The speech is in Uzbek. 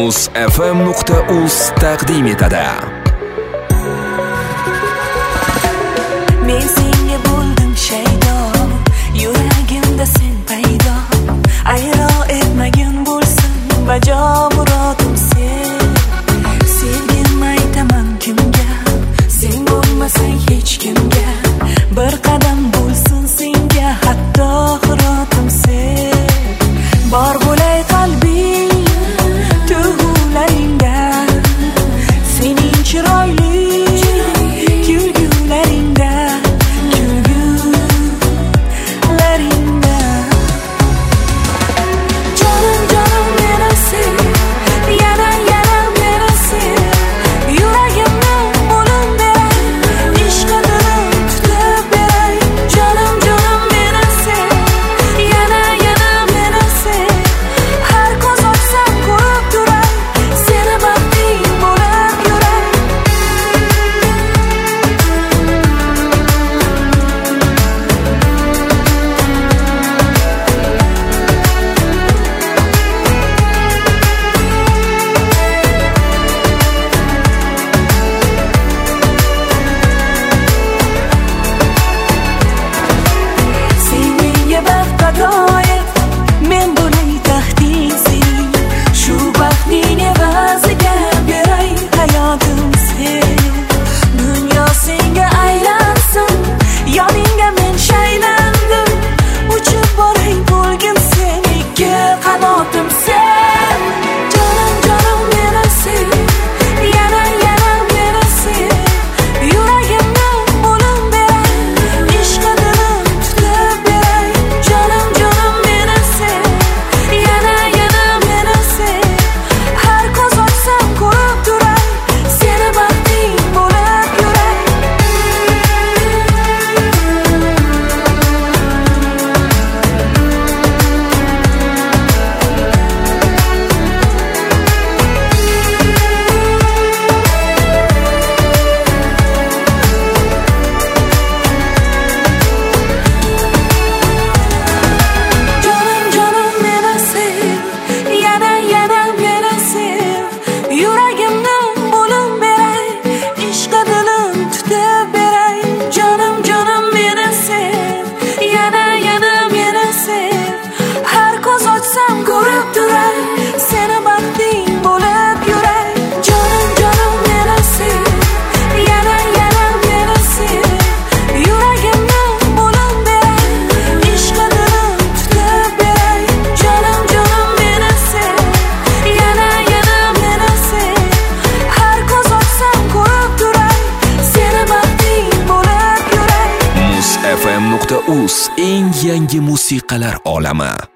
muzfm.uz taqdim etadi. Men senga bo'ldim shaydo, yuragimda sen paydo. Ayro etmagin bo'lsin bajo murodum sen. Sevgim aytaman kimga, sen bo'lmasang hech kimga. Bir qadam bo'lsin senga, hatto xirotim sen. Bor bo'lay qalbing tuyg'ularingda, sening chiroyli kulgularingda, kulgularingda. Jonim jonim meni sev, yana yana meni sev. Yuragimni bo'lib beray, ishqimni tutib beray. Jonim jonim meni sev, yana yana meni sev. Har ko'z ochsam ko'rib turay, seni baxting bo'lib yuray. Sen menga baxt ato et, men bo'lay taxting sening. Shu baxtning evaziga beray hayotim sen. Dunyo senga aylansin, yoningga men shaylandim. Uchib boray bo'lgin sen, ikki qanotim sen. Jonim jonim meni sev, yana yana meni sev. Yuragimni bo'lib beray, ishqimni tutib beray. Jonim jonim meni sev, yana yana meni sev. Har ko'z ochsam ko'rib turay, seni baxting bo'lib yuray. Jonim jonim meni sev, yana yana meni sev. Yuragimni bo'lib beray, ishqimni tutib beray. Jonim jonim meni sev, yana yana meni sev. Har ko'z ochsam ko'rib turay, seni baxting bo'lib yuray. Jonim jonim meni sev, yana yana meni sev. Yuragimni bo'lib beray, ishqimni tutib beray. Jonim jonim meni sev, yana yana meni sev. Har ko'z ochsam ko'rib turay, seni baxting bo'lib yuray. muzfm.uz eng yangi musiqalar olami.